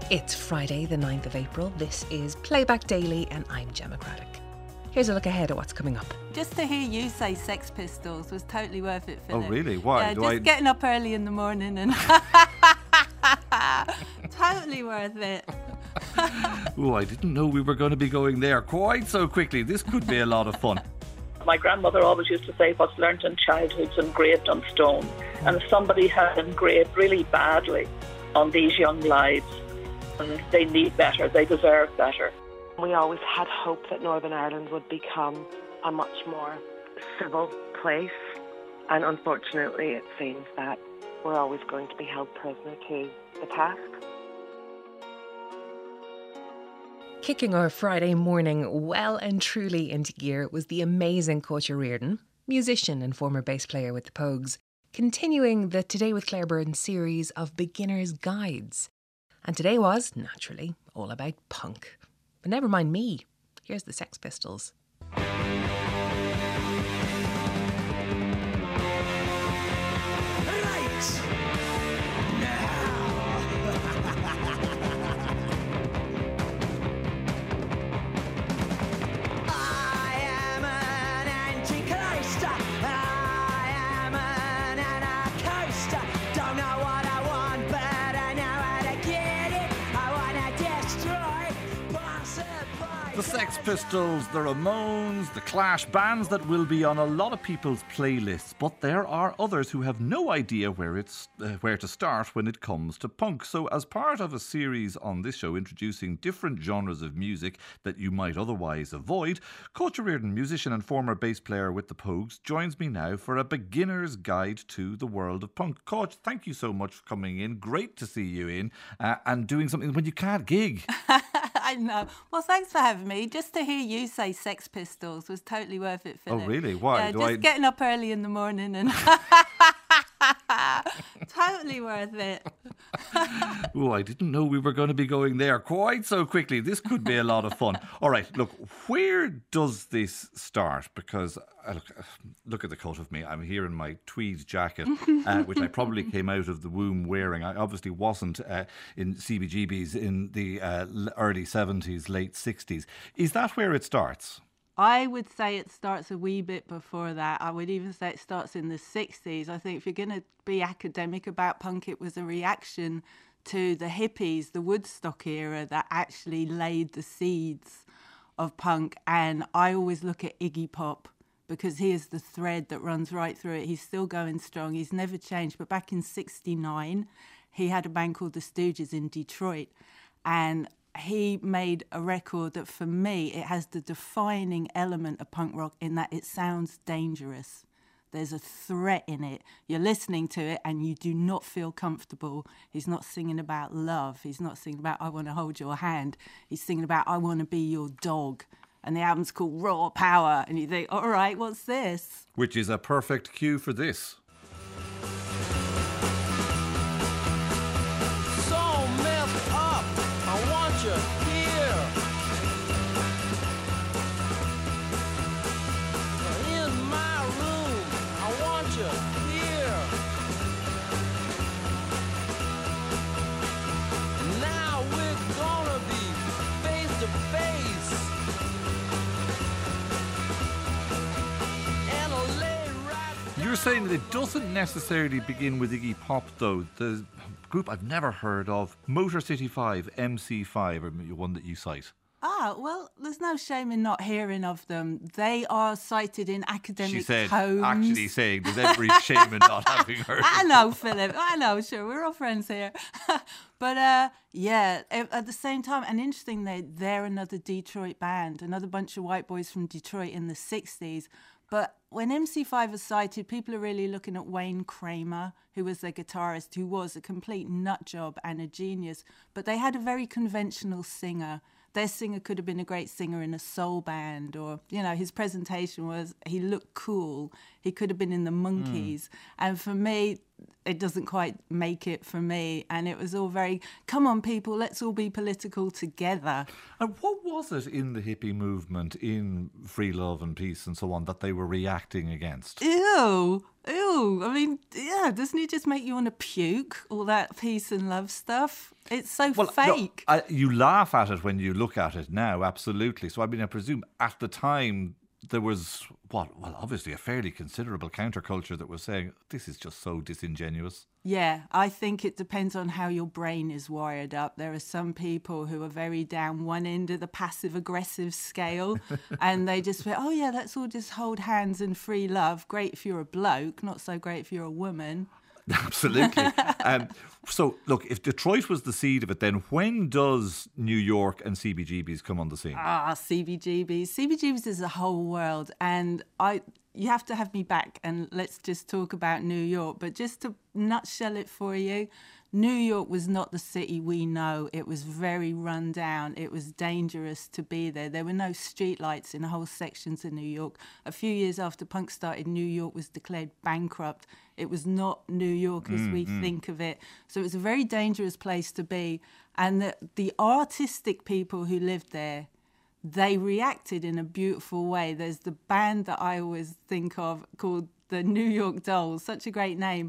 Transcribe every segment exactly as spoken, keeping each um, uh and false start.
It's Friday, the ninth of April. This is Playback Daily, and I'm Gemma Craddock. Here's a look ahead at what's coming up. Just to hear you say Sex Pistols was totally worth it, Philip. Oh, really? Why? Yeah, Do just I... getting up early in the morning and totally worth it. Oh, I didn't know we were going to be going there quite so quickly. This could be a lot of fun. My grandmother always used to say, what's learnt in childhood's engraved on stone. And if somebody has engraved really badly on these young lives, and they need better, they deserve better. We always had hope that Northern Ireland would become a much more civil place. And unfortunately, it seems that we're always going to be held prisoner to the past. Kicking our Friday morning well and truly into gear was the amazing Cóirte Reardon, musician and former bass player with the Pogues, continuing the Today with Claire Byrne series of beginner's guides. And today was, naturally, all about punk. But never mind me. Here's the Sex Pistols. The Sex Pistols, the Ramones, the Clash, bands that will be on a lot of people's playlists, but there are others who have no idea where it's uh, where to start when it comes to punk. So as part of a series on this show introducing different genres of music that you might otherwise avoid, Cóirte Reardon, musician and former bass player with the Pogues, joins me now for a beginner's guide to the world of punk. Cóirte, thank you so much for coming in. Great to see you in uh, and doing something when you can't gig. I know. Well, thanks for having me. Just to hear you say Sex Pistols was totally worth it, Philip. Oh, really? Why? Yeah, Do just I... getting up early in the morning and totally worth it. Oh, I didn't know we were going to be going there quite so quickly. This could be a lot of fun. All right, look, where does this start? Because uh, look, uh, look at the cut of me. I'm here in my tweed jacket, uh, which I probably came out of the womb wearing. I obviously wasn't uh, in C B G Bs in the uh, early seventies, late sixties. Is that where it starts? I would say it starts a wee bit before that. I would even say it starts in the sixties. I think if you're going to be academic about punk, it was a reaction to the hippies, the Woodstock era, that actually laid the seeds of punk. And I always look at Iggy Pop because he is the thread that runs right through it. He's still going strong. He's never changed. But back in sixty-nine, he had a band called the Stooges in Detroit. And he made a record that, for me, it has the defining element of punk rock in that it sounds dangerous. There's a threat in it. You're listening to it and you do not feel comfortable. He's not singing about love. He's not singing about, I want to hold your hand. He's singing about, I want to be your dog. And the album's called Raw Power. And you think, all right, what's this? Which is a perfect cue for this. So messed up. I want you here. In my room. I want you here. Now we're gonna be face to face. And I'll lay right. You're saying that it doesn't necessarily begin with Iggy Pop, though. The group I've never heard of, Motor City five, M C five, or one that you cite. Ah, well, there's no shame in not hearing of them. They are cited in academic She said, tomes. actually saying there's every shame in not having heard I of know, Philip. I know, sure. We're all friends here. But, uh, yeah, at the same time, and interesting, they, they're another Detroit band, another bunch of white boys from Detroit in the sixties. But when M C five is cited, people are really looking at Wayne Kramer, who was their guitarist, who was a complete nut job and a genius. But they had a very conventional singer. Their singer could have been a great singer in a soul band, or, you know, his presentation was, he looked cool. He could have been in the Monkees. Mm. And for me, it doesn't quite make it for me. And it was all very, come on, people, let's all be political together. And what was it in the hippie movement, in free love and peace and so on, that they were reacting against? Ew. Ew. I mean, yeah, doesn't it just make you want to puke, all that peace and love stuff? It's so well, fake. No, I, you laugh at it when you look at it now, absolutely. So, I mean, I presume at the time there was, what, well, obviously a fairly considerable counterculture that was saying, this is just so disingenuous. Yeah, I think it depends on how your brain is wired up. There are some people who are very down one end of the passive-aggressive scale and they just say, oh, yeah, let's all just hold hands and free love. Great if you're a bloke, not so great if you're a woman. Absolutely. um, so, look, if Detroit was the seed of it, then when does New York and C B G B's come on the scene? Ah, C B G B's. C B G B's is a whole world. And I, you have to have me back and let's just talk about New York. But just to nutshell it for you, New York was not the city we know. It was very run down. It was dangerous to be there. There were no streetlights in whole sections of New York. A few years after punk started, New York was declared bankrupt. It was not New York as mm, we mm. think of it. So it was a very dangerous place to be. And the, the artistic people who lived there, they reacted in a beautiful way. There's the band that I always think of called the New York Dolls, such a great name.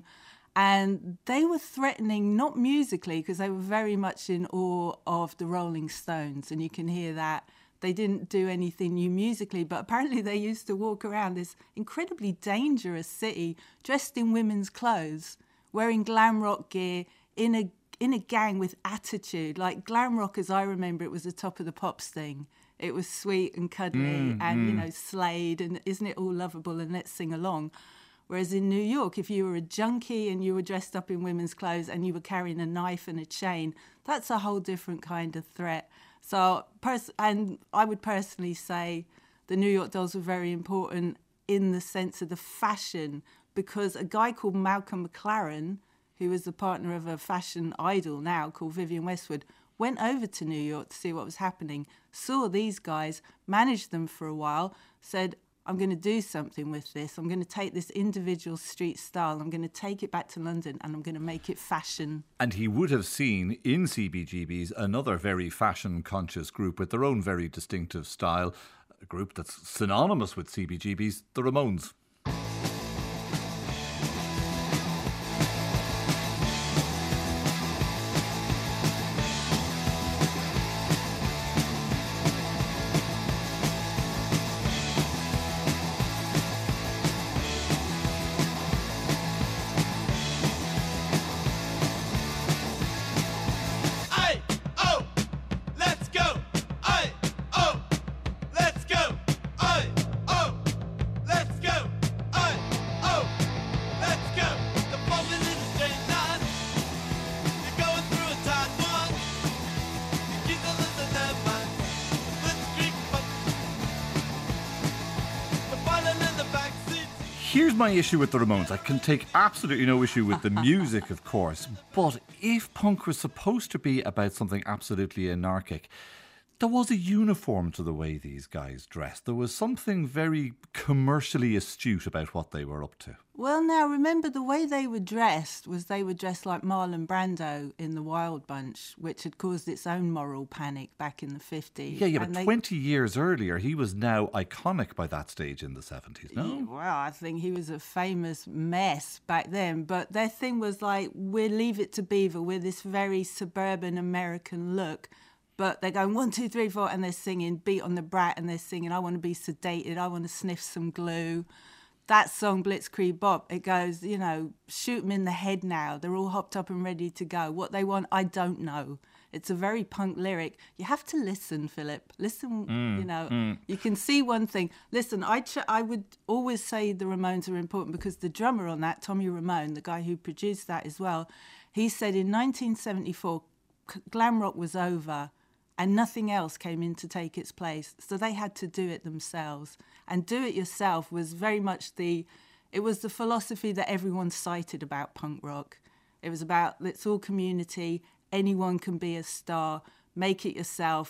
And they were threatening, not musically, because they were very much in awe of the Rolling Stones, and you can hear that. They didn't do anything new musically, but apparently they used to walk around this incredibly dangerous city dressed in women's clothes, wearing glam rock gear, in a in a gang with attitude. Like glam rock, as I remember, it was the top of the pops thing. It was sweet and cuddly mm, and, mm. you know, Slade, and isn't it all lovable, and let's sing along. Whereas in New York, if you were a junkie and you were dressed up in women's clothes and you were carrying a knife and a chain, that's a whole different kind of threat. So, pers- and I would personally say the New York Dolls were very important in the sense of the fashion, because a guy called Malcolm McLaren, who was the partner of a fashion idol now called Vivienne Westwood, went over to New York to see what was happening, saw these guys, managed them for a while, said, I'm going to do something with this. I'm going to take this individual street style, I'm going to take it back to London, and I'm going to make it fashion. And he would have seen in C B G B's another very fashion-conscious group with their own very distinctive style, a group that's synonymous with C B G B's, the Ramones. Here's my issue with the Ramones. I can take absolutely no issue with the music, of course, but if punk was supposed to be about something absolutely anarchic, there was a uniform to the way these guys dressed. There was something very commercially astute about what they were up to. Well, now, remember, the way they were dressed was they were dressed like Marlon Brando in The Wild Bunch, which had caused its own moral panic back in the fifties. Yeah, yeah, and but they... twenty years earlier, he was now iconic by that stage in the seventies, no? Yeah, well, I think he was a famous mess back then, but their thing was like, we'll leave it to Beaver, we're this very suburban American look. But they're going one, two, three, four, and they're singing Beat on the Brat, and they're singing I Want to Be Sedated, I Want to Sniff Some Glue. That song, Blitzkrieg Bop, it goes, you know, shoot them in the head now. They're all hopped up and ready to go. What they want, I don't know. It's a very punk lyric. You have to listen, Philip. Listen, mm, you know, mm. you can see one thing. Listen, I ch- I would always say the Ramones are important because the drummer on that, Tommy Ramone, the guy who produced that as well, he said in nineteen seventy-four, glam rock was over. And nothing else came in to take its place. So they had to do it themselves. And do it yourself was very much the, it was the philosophy that everyone cited about punk rock. It was about, it's all community, anyone can be a star, make it yourself.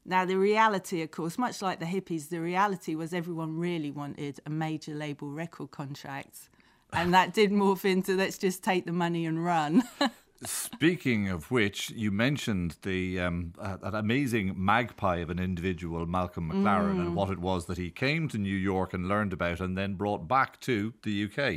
Now, the reality, of course, much like the hippies, the reality was everyone really wanted a major label record contract. And that did morph into, let's just take the money and run. Speaking of which, you mentioned the um, uh, that amazing magpie of an individual, Malcolm McLaren, mm. and what it was that he came to New York and learned about and then brought back to the U K.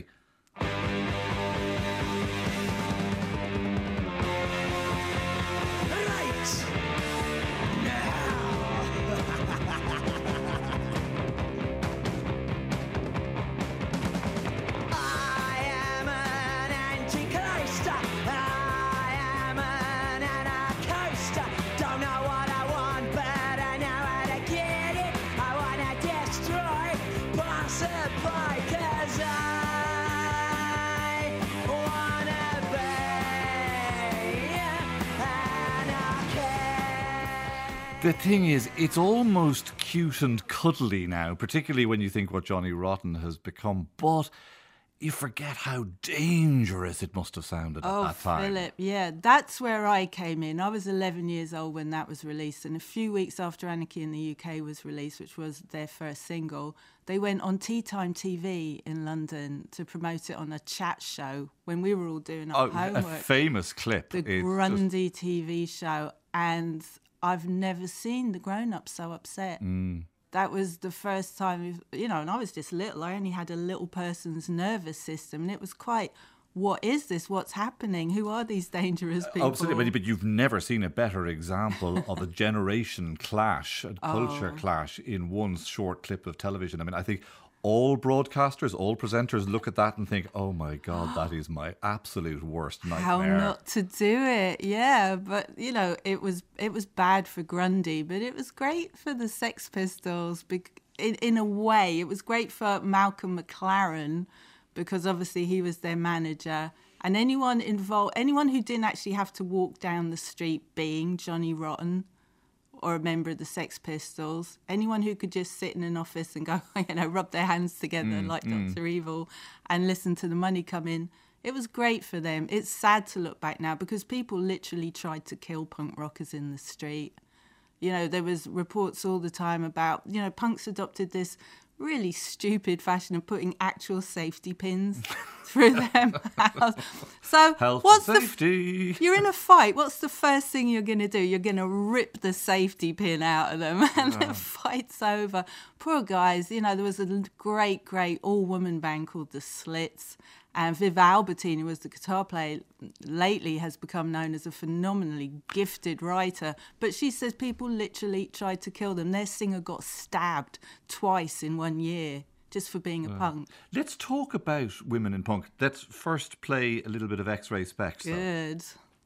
The thing is, it's almost cute and cuddly now, particularly when you think what Johnny Rotten has become. But you forget how dangerous it must have sounded oh, at that time. Oh, Philip, yeah, that's where I came in. I was eleven years old when that was released, and a few weeks after Anarchy in the U K was released, which was their first single, they went on Tea Time T V in London to promote it on a chat show when we were all doing our oh, homework. A famous clip. The it's Grundy just... T V show, and I've never seen the grown-ups so upset. Mm. That was the first time, you know, and I was just little. I only had a little person's nervous system, and it was quite, what is this? What's happening? Who are these dangerous people? Absolutely, but you've never seen a better example of a generation clash, a culture oh. clash in one short clip of television. I mean, I think all broadcasters, all presenters look at that and think, oh my God, that is my absolute worst nightmare. How not to do it, yeah. But, you know, it was it was bad for Grundy, but it was great for the Sex Pistols. In, in a way, it was great for Malcolm McLaren because obviously he was their manager. And anyone involved, anyone who didn't actually have to walk down the street being Johnny Rotten or a member of the Sex Pistols, anyone who could just sit in an office and go, you know, rub their hands together mm, like mm. Doctor Evil and listen to the money come in, it was great for them. It's sad to look back now because people literally tried to kill punk rockers in the street. You know, there was reports all the time about, you know, punks adopted this really stupid fashion of putting actual safety pins through their mouths. So Health what's and the safety. F- you're in a fight. What's the first thing you're going to do? You're going to rip the safety pin out of them, and yeah. the fight's over. Poor guys. You know, there was a great, great all-woman band called the Slits. And Viv Albertine, who was the guitar player, lately has become known as a phenomenally gifted writer. But she says people literally tried to kill them. Their singer got stabbed twice in one year just for being a uh, punk. Let's talk about women in punk. Let's first play a little bit of X-Ray Specs. Good.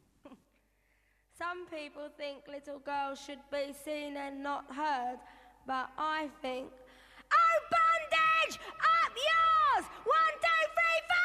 Some people think little girls should be seen and not heard. But I think, oh, bondage! Up yours! One, two, three, four!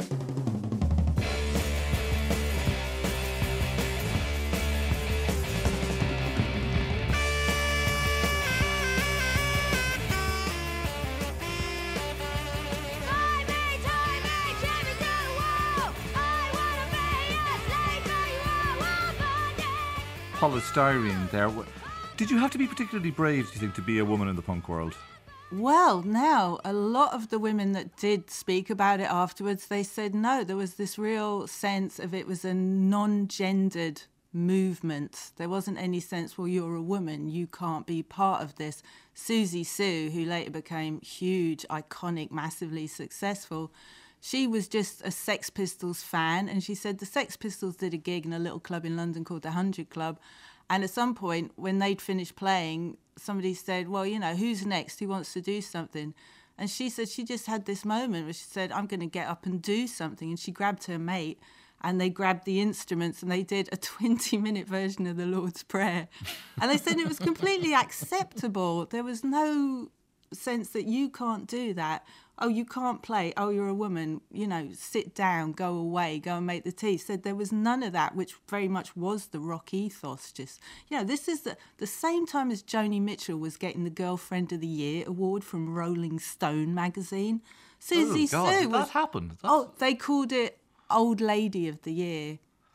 Polystyrene there. Did you have to be particularly brave, do you think, to be a woman in the punk world? Well, now, a lot of the women that did speak about it afterwards, they said no, there was this real sense of it was a non-gendered movement. There wasn't any sense, well, you're a woman, you can't be part of this. Susie Sue, who later became huge, iconic, massively successful, she was just a Sex Pistols fan, and she said the Sex Pistols did a gig in a little club in London called the Hundred Club, and at some point, when they'd finished playing, somebody said, well, you know, who's next? Who wants to do something? And she said she just had this moment where she said, I'm going to get up and do something, and she grabbed her mate, and they grabbed the instruments, and they did a twenty-minute version of the Lord's Prayer. And they said it was completely acceptable. There was no sense that you can't do that. Oh, you can't play. Oh, you're a woman. You know, sit down, go away, go and make the tea. Said there was none of that, which very much was the rock ethos. Just, you know, this is the, the same time as Joni Mitchell was getting the Girlfriend of the Year award from Rolling Stone magazine. Susie oh, God, Sue did was, that happened? That's... Oh, they called it Old Lady of the Year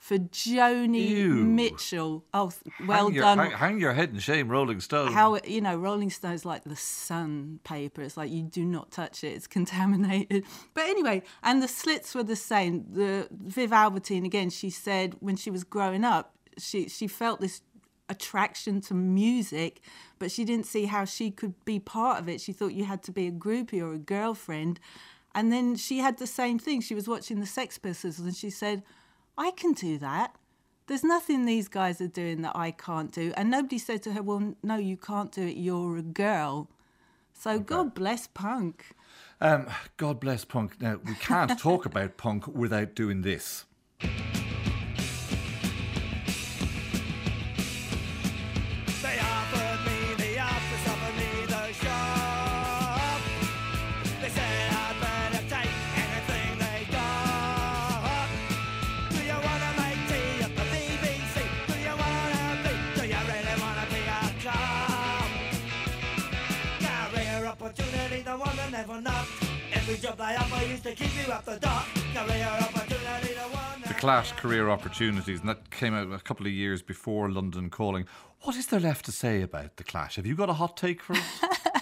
for Joni Ew. Mitchell. Oh, well hang your, done. Hang, hang your head in shame, Rolling Stone. How, you know, Rolling Stone's like the Sun paper. It's like, you do not touch it. It's contaminated. But anyway, and the Slits were the same. The Viv Albertine, again, she said when she was growing up, she, she felt this attraction to music, but she didn't see how she could be part of it. She thought you had to be a groupie or a girlfriend. And then she had the same thing. She was watching the Sex Pistols and she said, I can do that. There's nothing these guys are doing that I can't do. And nobody said to her, well, no, you can't do it. You're a girl. So okay. God bless punk. Um, God bless punk. Now, we can't talk about punk without doing this. The Clash, Career Opportunities, and that came out a couple of years before London Calling. What is there left to say about The Clash? Have you got a hot take for us?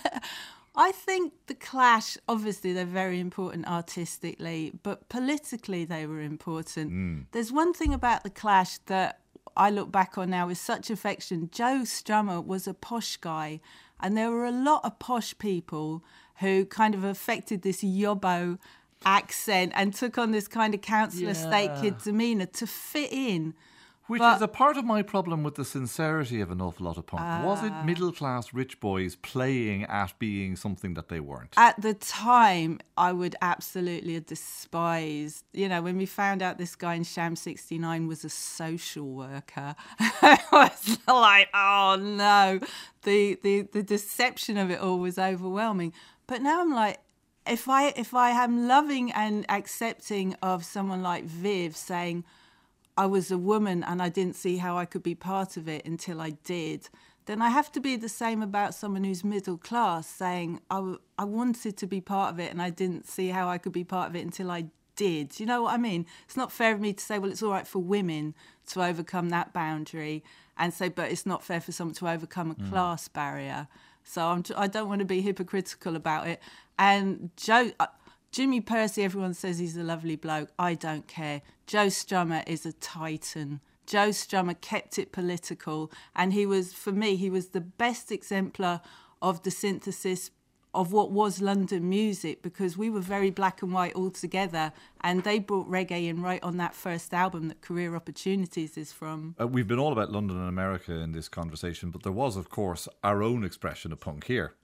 I think The Clash, obviously they're very important artistically, but politically they were important. Mm. There's one thing about The Clash that I look back on now with such affection. Joe Strummer was a posh guy, and there were a lot of posh people who kind of affected this yobbo accent and took on this kind of council yeah. estate kid demeanour to fit in. Which but, is a part of my problem with the sincerity of an awful lot of punk. Uh, Was it middle-class rich boys playing at being something that they weren't? At the time, I would absolutely have despised, you know, when we found out this guy in Sham sixty-nine was a social worker, I was like, oh no, the, the, the deception of it all was overwhelming. But now I'm like, if I if I am loving and accepting of someone like Viv saying, I was a woman and I didn't see how I could be part of it until I did, then I have to be the same about someone who's middle class saying, I, w- I wanted to be part of it and I didn't see how I could be part of it until I did. You know what I mean? It's not fair of me to say, well, it's all right for women to overcome that boundary and say, but it's not fair for someone to overcome a mm. class barrier. So I'm, I don't want to be hypocritical about it. And Joe... Uh, Jimmy Percy, everyone says he's a lovely bloke. I don't care. Joe Strummer is a titan. Joe Strummer kept it political. And he was, for me, he was the best exemplar of the synthesis of what was London music, because we were very black and white all together. And they brought reggae in right on that first album that Career Opportunities is from. Uh, we've been all about London and America in this conversation, but there was, of course, our own expression of punk here.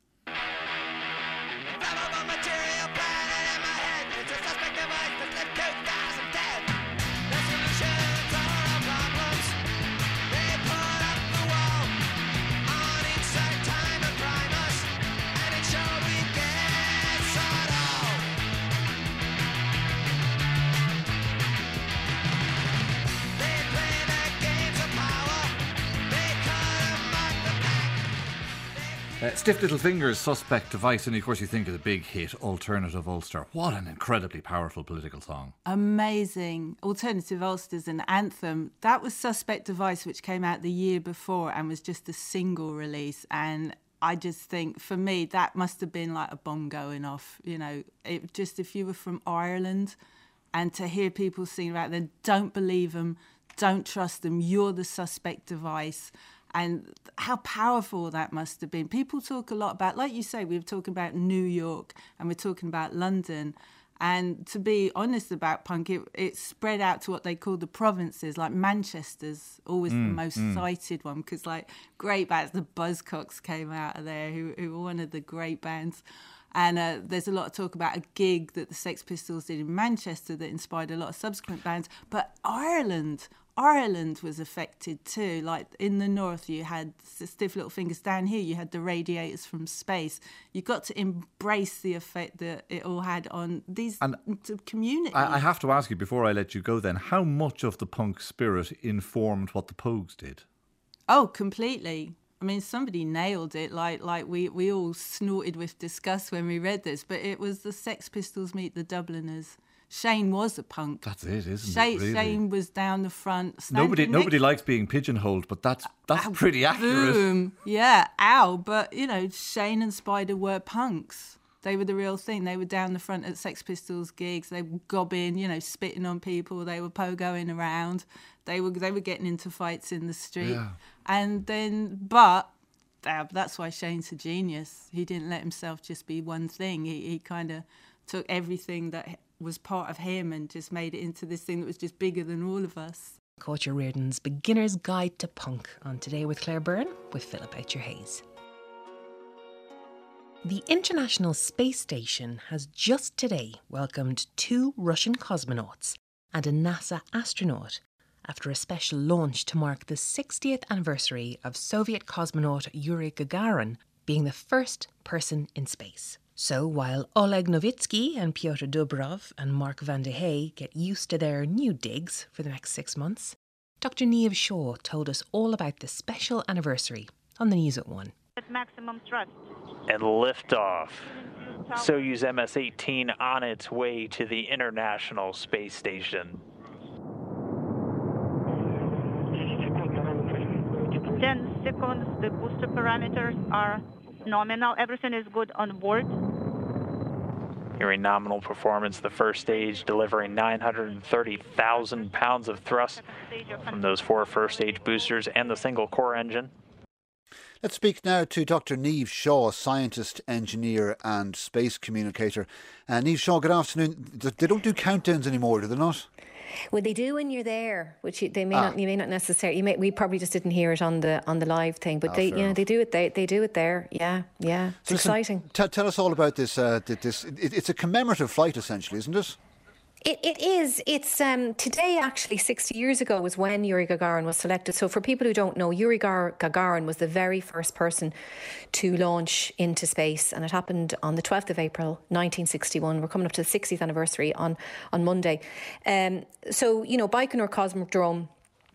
Uh, Stiff Little Fingers, Suspect Device, and of course you think of the big hit Alternative Ulster. What an incredibly powerful political song. Amazing. Alternative Ulster's an anthem. That was Suspect Device, which came out the year before and was just a single release. And I just think, for me, that must have been like a bomb going off. You know, it just, if you were from Ireland and to hear people sing about them, don't believe them, don't trust them, you're the suspect device. And how powerful that must have been. People talk a lot about, like you say, we were talking about New York and we're talking about London. And to be honest about punk, it, it spread out to what they call the provinces. Like Manchester's always mm, the most mm. cited one, because like great bands, the Buzzcocks came out of there, who, who were one of the great bands. And uh, there's a lot of talk about a gig that the Sex Pistols did in Manchester that inspired a lot of subsequent bands. But Ireland... Ireland was affected too. Like in the north, you had Stiff Little Fingers. Down here, you had the Radiators from Space. You got to embrace the effect that it all had on these and communities. I have to ask you before I let you go then, how much of the punk spirit informed what the Pogues did? Oh, completely. I mean, somebody nailed it. Like, like we, we all snorted with disgust when we read this, but it was the Sex Pistols meet the Dubliners. Shane was a punk. That's it, isn't Shane, it? Really? Shane was down the front. Nobody, nobody next- likes being pigeonholed, but that's that's Ow, pretty accurate. Boom. Yeah, ow. But, you know, Shane and Spider were punks. They were the real thing. They were down the front at Sex Pistols gigs. They were gobbing, you know, spitting on people. They were pogoing around. They were they were getting into fights in the street. Yeah. And then, but uh, that's why Shane's a genius. He didn't let himself just be one thing. He, he kind of took everything that was part of him and just made it into this thing that was just bigger than all of us. Culture Reardon's Beginner's Guide to Punk on Today with Claire Byrne with Philip H. Hayes. The International Space Station has just today welcomed two Russian cosmonauts and a NASA astronaut after a special launch to mark the sixtieth anniversary of Soviet cosmonaut Yuri Gagarin being the first person in space. So while Oleg Novitsky and Pyotr Dubrov and Mark Van de Hey get used to their new digs for the next six months, Doctor Niamh Shaw told us all about the special anniversary on the News at One. At maximum thrust. And liftoff. Soyuz M S eighteen on its way to the International Space Station. ten seconds, the booster parameters are nominal. Everything is good on board. Hearing nominal performance, the first stage delivering nine hundred thirty thousand pounds of thrust from those four first stage boosters and the single core engine. Let's speak now to Doctor Niamh Shaw, scientist, engineer and space communicator. Uh, Niamh Shaw, good afternoon. They don't do countdowns anymore, do they not? Well, they do when you're there, which you, they may ah. not. You may not necessarily. You may, we probably just didn't hear it on the on the live thing, but Ah, they, you know, enough. they do it. They they do it there. Yeah, yeah. It's So listen, exciting. T- tell us all about this. Uh, this it, it's a commemorative flight, essentially, isn't it? It, it is. It's um, today, actually, sixty years ago was when Yuri Gagarin was selected. So for people who don't know, Yuri Gar- Gagarin was the very first person to launch into space. And it happened on the twelfth of April, nineteen sixty-one. We're coming up to the sixtieth anniversary on, on Monday. Um, so, you know, Baikonur Cosmodrome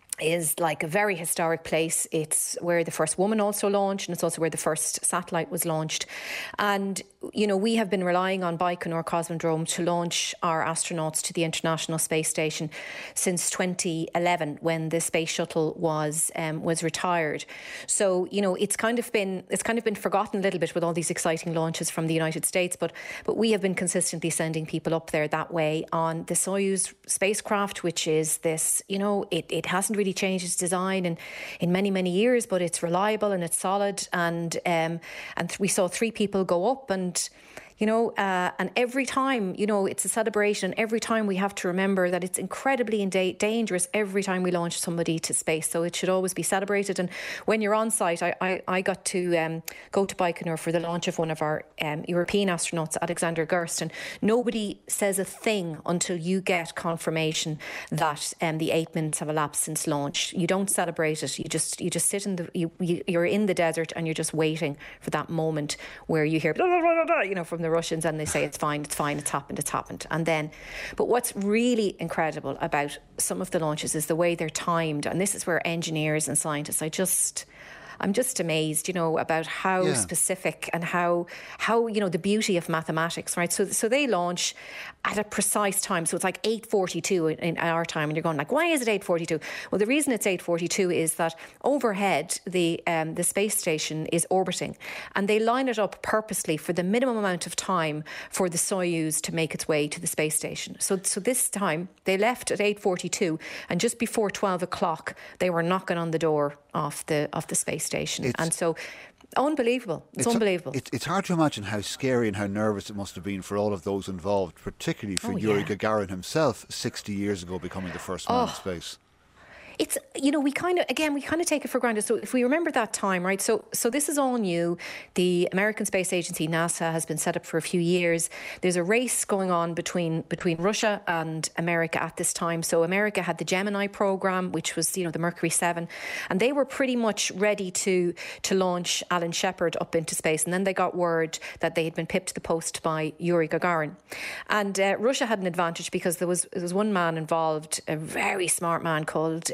is like a very historic place. It's where the first woman also launched, and it's also where the first satellite was launched. And, you know, we have been relying on Baikonur Cosmodrome to launch our astronauts to the International Space Station since twenty eleven, when the space shuttle was um, was retired. So, you know, it's kind of been it's kind of been forgotten a little bit with all these exciting launches from the United States, but but we have been consistently sending people up there that way on the Soyuz spacecraft, which is this, you know, it, it hasn't really changed its design in, in many, many years, but it's reliable and it's solid. And um, and th- we saw three people go up, and you know, uh, and every time, you know, it's a celebration. Every time we have to remember that it's incredibly in da- dangerous every time we launch somebody to space. So it should always be celebrated. And when you're on site, I, I, I got to um, go to Baikonur for the launch of one of our um, European astronauts, Alexander Gerst. And nobody says a thing until you get confirmation that um, the eight minutes have elapsed since launch. You don't celebrate it. You just you just sit in the you, you you're in the desert and you're just waiting for that moment where you hear blah, blah, blah, blah, blah, you know, from the Russians, and they say it's fine, it's fine, it's happened, it's happened. And then, but what's really incredible about some of the launches is the way they're timed. And this is where engineers and scientists, I just, I'm just amazed, you know, about how Yeah. specific and how, how, you know, the beauty of mathematics, right? So, so they launch at a precise time. So it's like eight forty-two in, in our time. And you're going like, why is it eight forty-two? Well, the reason it's eight forty-two is that overhead, the um, the space station is orbiting, and they line it up purposely for the minimum amount of time for the Soyuz to make its way to the space station. So, so this time they left at eight forty-two, and just before twelve o'clock, they were knocking on the door of the of the space station. It's- and so unbelievable. It's, It's- unbelievable. It's, it's hard to imagine how scary and how nervous it must have been for all of those involved, particularly for Oh, Yuri yeah. Gagarin himself, sixty years ago, becoming the first man in Oh. space. It's, you know, we kind of, again, we kind of take it for granted. So if we remember that time, right? So so this is all new. The American Space Agency, NASA, has been set up for a few years. There's a race going on between between Russia and America at this time. So America had the Gemini program, which was, you know, the Mercury seven, and they were pretty much ready to to launch Alan Shepard up into space. And then they got word that they had been pipped to the post by Yuri Gagarin. And uh, Russia had an advantage because there was there was one man involved, a very smart man called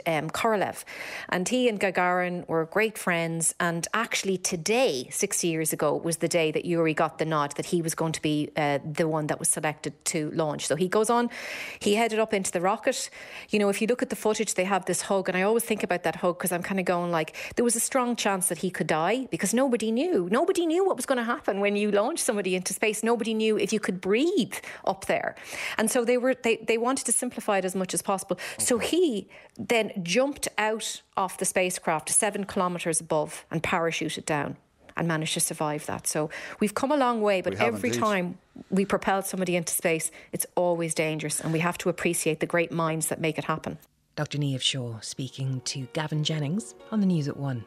um, Korolev. And he and Gagarin were great friends. And actually today, sixty years ago, was the day that Yuri got the nod that he was going to be uh, the one that was selected to launch. So he goes on, he headed up into the rocket. You know, if you look at the footage, they have this hug. And I always think about that hug because I'm kind of going like, there was a strong chance that he could die because nobody knew. Nobody knew what was going to happen when you launch somebody into space. Nobody knew if you could breathe up there. And so they were they, they wanted to simplify it as much as possible. Okay. So he then jumped out of the spacecraft seven kilometres above and parachuted down and managed to survive that. So we've come a long way, but every indeed. time we propel somebody into space, it's always dangerous, and we have to appreciate the great minds that make it happen. Doctor Niamh Shaw speaking to Gavin Jennings on the News at One.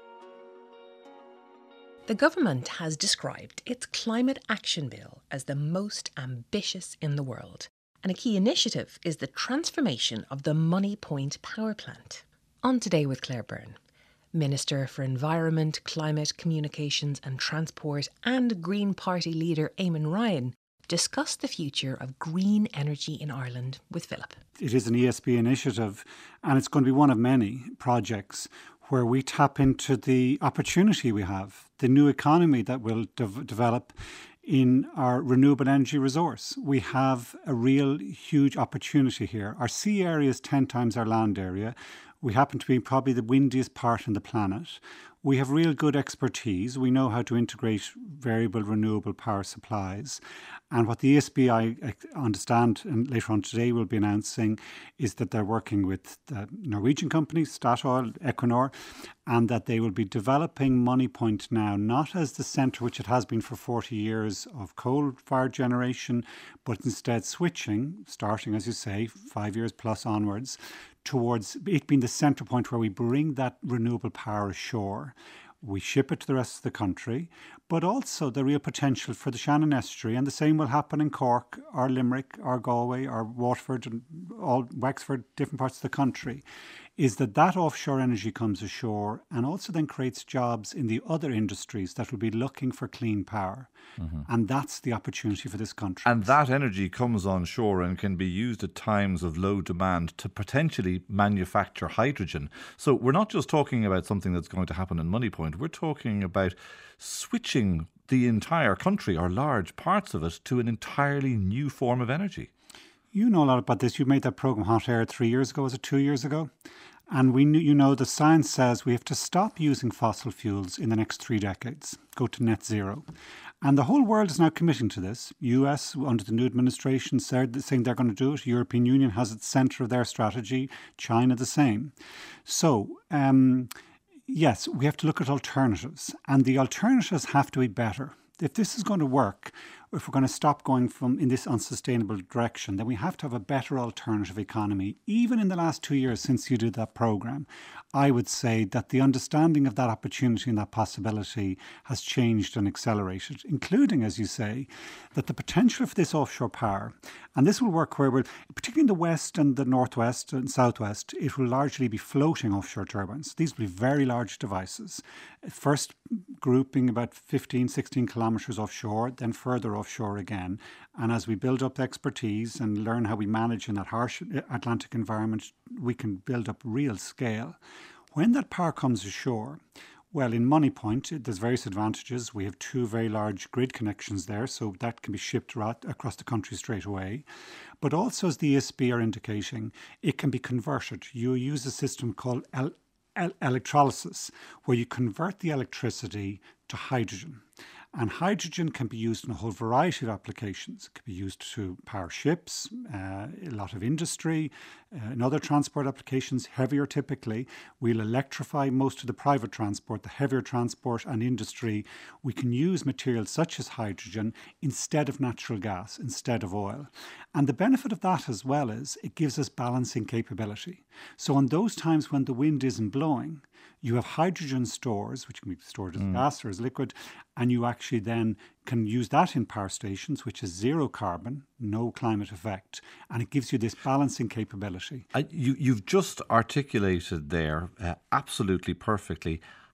The government has described its Climate Action Bill as the most ambitious in the world, and a key initiative is the transformation of the Money Point power plant. On Today with Claire Byrne, Minister for Environment, Climate, Communications and Transport and Green Party leader Eamon Ryan discussed the future of green energy in Ireland with Philip. It is an E S B initiative, and it's going to be one of many projects where we tap into the opportunity we have, the new economy that will de- develop in our renewable energy resource. We have a real huge opportunity here. Our sea area is ten times our land area. We happen to be probably the windiest part on the planet. We have real good expertise. We know how to integrate variable renewable power supplies. And what the E S B, I understand, and later on today will be announcing, is that they're working with the Norwegian companies, Statoil, Equinor, and that they will be developing Moneypoint now, not as the centre which it has been for forty years of coal-fired generation, but instead switching, starting, as you say, five years plus onwards, towards it being the centre point where we bring that renewable power ashore. We ship it to the rest of the country, but also the real potential for the Shannon Estuary, and the same will happen in Cork or Limerick or Galway or Waterford and all Wexford, different parts of the country, is that that offshore energy comes ashore and also then creates jobs in the other industries that will be looking for clean power. Mm-hmm. And that's the opportunity for this country. And that energy comes on shore and can be used at times of low demand to potentially manufacture hydrogen. So we're not just talking about something that's going to happen in Moneypoint. We're talking about switching the entire country or large parts of it to an entirely new form of energy. You know a lot about this. You made that programme Hot Air three years ago, was it two years ago? And we, knew, you know, the science says we have to stop using fossil fuels in the next three decades, go to net zero. And the whole world is now committing to this. U S, under the new administration, said, saying they're going to do it. European Union has its centre of their strategy. China the same. So, um, yes, we have to look at alternatives. And the alternatives have to be better. If this is going to work, if we're going to stop going from in this unsustainable direction, then we have to have a better alternative economy. Even in the last two years since you did that programme, I would say that the understanding of that opportunity and that possibility has changed and accelerated, including, as you say, that the potential for this offshore power, and this will work where we're, particularly in the west and the northwest and southwest, it will largely be floating offshore turbines. These will be very large devices. First grouping about fifteen, sixteen kilometres offshore, then further offshore again. And as we build up expertise and learn how we manage in that harsh Atlantic environment, we can build up real scale. When that power comes ashore, well, in Moneypoint, there's various advantages. We have two very large grid connections there, so that can be shipped right across the country straight away. But also, as the E S B are indicating, it can be converted. You use a system called el- el- electrolysis, where you convert the electricity to hydrogen. And hydrogen can be used in a whole variety of applications. It can be used to power ships, uh, a lot of industry, uh, in other transport applications, heavier typically. We'll electrify most of the private transport, the heavier transport and industry. We can use materials such as hydrogen instead of natural gas, instead of oil. And the benefit of that as well is it gives us balancing capability. So on those times when the wind isn't blowing, you have hydrogen stores, which can be stored as mm. gas or as liquid, and you actually then can use that in power stations, which is zero carbon, no climate effect, and it gives you this balancing capability. I, you, you've just articulated there uh, absolutely perfectly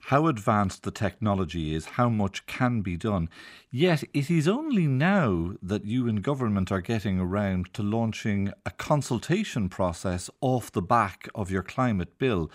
how advanced the technology is, how much can be done. Yet it is only now that you in government are getting around to launching a consultation process off the back of your climate bill.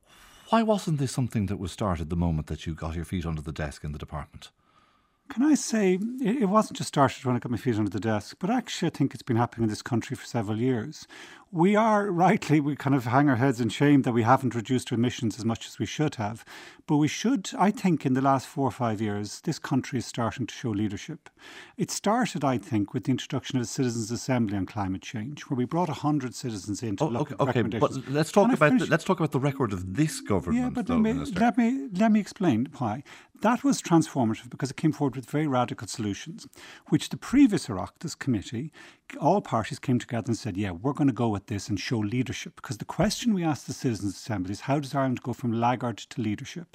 Why wasn't this something that was started the moment that you got your feet under the desk in the department? Can I say, it wasn't just started when I got my feet under the desk, but actually I think it's been happening in this country for several years. We are, rightly, we kind of hang our heads in shame that we haven't reduced our emissions as much as we should have. But we should, I think, in the last four or five years, this country is starting to show leadership. It started, I think, with the introduction of a Citizens' Assembly on climate change, where we brought one hundred citizens in to oh, look okay, at okay, recommendations. but let's talk about the, let's talk about the record of this government. Yeah, but though, let, me, Minister. let me let me explain why. That was transformative because it came forward with very radical solutions, which the previous Oireachtas committee, all parties came together and said, yeah, we're going to go with this and show leadership. Because the question we asked the Citizens' Assembly is, how does Ireland go from laggard to leadership?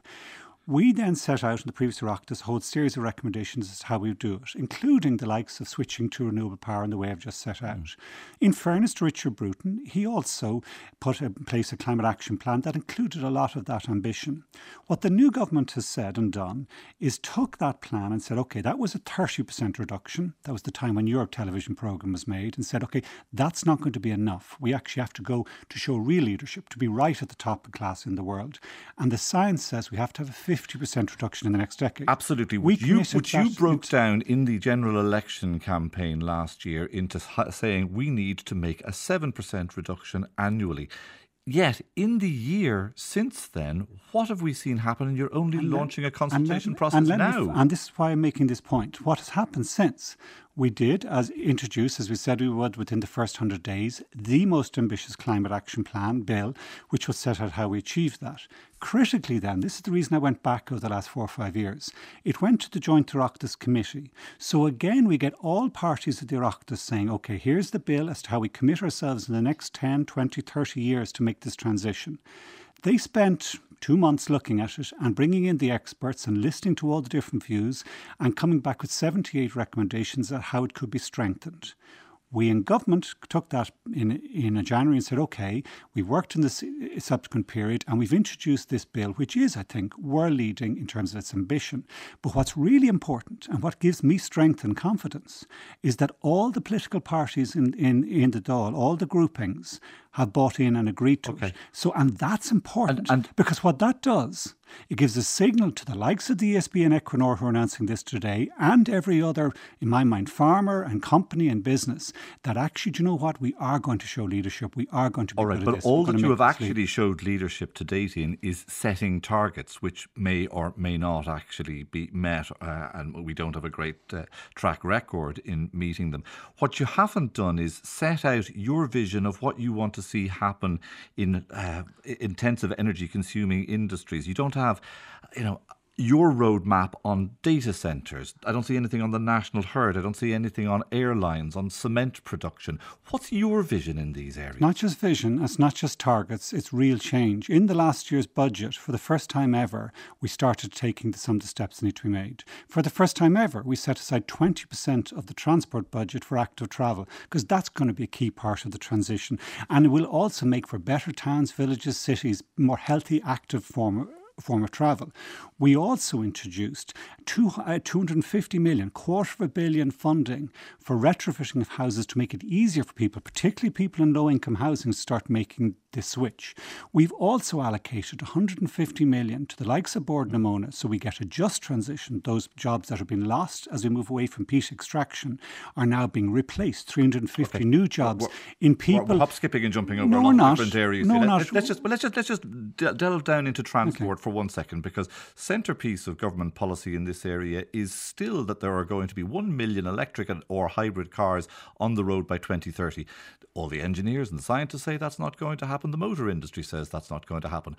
We then set out in the previous Oireachtas a whole series of recommendations as to how we do it, including the likes of switching to renewable power in the way I've just set out. Mm. In fairness to Richard Bruton, he also put in place a climate action plan that included a lot of that ambition. What the new government has said and done is took that plan and said, OK, that was a thirty percent reduction. That was the time when your television programme was made, and said, OK, that's not going to be enough. We actually have to go to show real leadership, to be right at the top of class in the world. And the science says we have to have a fifty percent reduction in the next decade. Absolutely. We Which you, which you broke into, down in the general election campaign last year into saying we need to make a seven percent reduction annually. Yet, in the year since then, what have we seen happen? And you're only and launching let, a consultation and let, process and let now. Me, and this is why I'm making this point. What has happened since? We did, as introduced, as we said we would within the first one hundred days, the most ambitious climate action plan bill, which will set out how we achieve that. Critically then, this is the reason I went back over the last four or five years, it went to the Joint Oireachtas Committee. So again, we get all parties of the Oireachtas saying, OK, here's the bill as to how we commit ourselves in the next ten, twenty, thirty years to make this transition. They spent two months looking at it and bringing in the experts and listening to all the different views and coming back with seventy-eight recommendations on how it could be strengthened. We in government took that in in January and said, OK, we've worked in this subsequent period and we've introduced this bill, which is, I think, world-leading in terms of its ambition. But what's really important and what gives me strength and confidence is that all the political parties in, in, in the Dáil, all the groupings, have bought in and agreed to okay. it. So, and that's important and, and because what that does, it gives a signal to the likes of the E S B and Equinor who are announcing this today and every other, in my mind, farmer and company and business that actually, do you know what, we are going to show leadership. We are going to be all right, good but at this. all that you have actually lead. showed leadership to date in is setting targets which may or may not actually be met uh, and we don't have a great uh, track record in meeting them. What you haven't done is set out your vision of what you want to see happen in uh, intensive energy consuming industries. You don't have, you know, your roadmap on data centres. I don't see anything on the national herd. I don't see anything on airlines, on cement production. What's your vision in these areas? Not just vision, it's not just targets, it's real change. In the last year's budget, for the first time ever, we started taking some of the steps that need to be made. For the first time ever, we set aside twenty percent of the transport budget for active travel, because that's going to be a key part of the transition. And it will also make for better towns, villages, cities, more healthy, active form form of travel. We also introduced two, uh, two hundred fifty million, quarter of a billion funding for retrofitting of houses to make it easier for people, particularly people in low-income housing, to start making the switch. We've also allocated one hundred fifty million to the likes of Bord na Móna, so we get a just transition. Those jobs that have been lost as we move away from peat extraction are now being replaced. three hundred fifty okay. new jobs we're, in people. We're hop skipping and jumping over no, a lot not. of different areas. No, Let, not. Let's, let's just, let's just let's just delve down into transport okay. for one second, because centrepiece of government policy in this area is still that there are going to be one million electric or hybrid cars on the road by twenty thirty. All the engineers and scientists say that's not going to happen. The motor industry says that's not going to happen.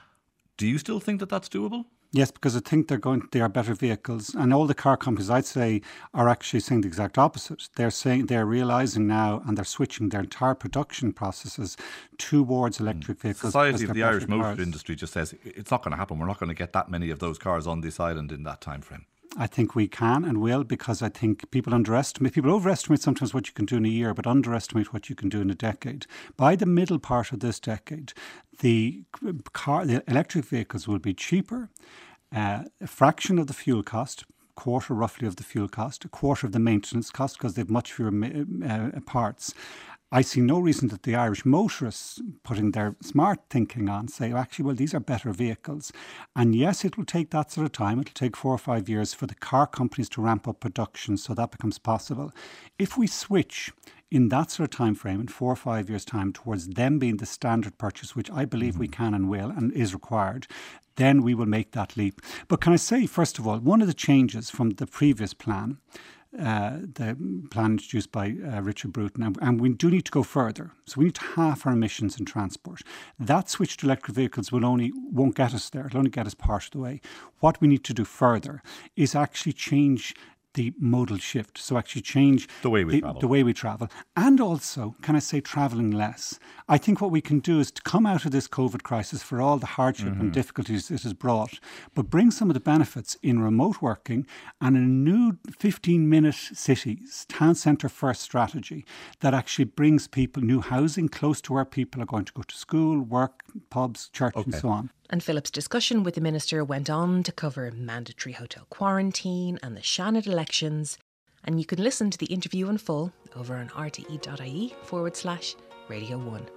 Do you still think that that's doable? Yes, because I think they're going. They are better vehicles, and all the car companies, I'd say, are actually saying the exact opposite. They're saying they're realising now, and they're switching their entire production processes towards electric vehicles. Society of the Irish motor cars. industry just says it's not going to happen. We're not going to get that many of those cars on this island in that time frame. I think we can and will, because I think people underestimate, people overestimate sometimes what you can do in a year, but underestimate what you can do in a decade. By the middle part of this decade, the car, the electric vehicles will be cheaper. uh, a fraction of the fuel cost, quarter roughly of the fuel cost, a quarter of the maintenance cost because they have much fewer uh, parts. I see no reason that the Irish motorists, putting their smart thinking on, say, actually, well, these are better vehicles. And yes, it will take that sort of time. It'll take four or five years for the car companies to ramp up production so that becomes possible. If we switch in that sort of time frame, in four or five years' time, towards them being the standard purchase, which I believe mm-hmm. we can and will and is required, then we will make that leap. But can I say, first of all, one of the changes from the previous plan, Uh, the plan introduced by uh, Richard Bruton, and, and we do need to go further. So we need to halve our emissions in transport. That switch to electric vehicles will only won't get us there. It'll only get us part of the way. What we need to do further is actually change the modal shift. So actually change the way we the, travel. the way we travel. And also, can I say, travelling less. I think what we can do is to come out of this COVID crisis for all the hardship mm-hmm. and difficulties it has brought, but bring some of the benefits in remote working and a new fifteen-minute cities, town centre first strategy that actually brings people new housing close to where people are going to go to school, work, pubs, church okay. and so on. And Philip's discussion with the minister went on to cover mandatory hotel quarantine and the Shannon elections. And you can listen to the interview in full over on rte.ie forward slash Radio one.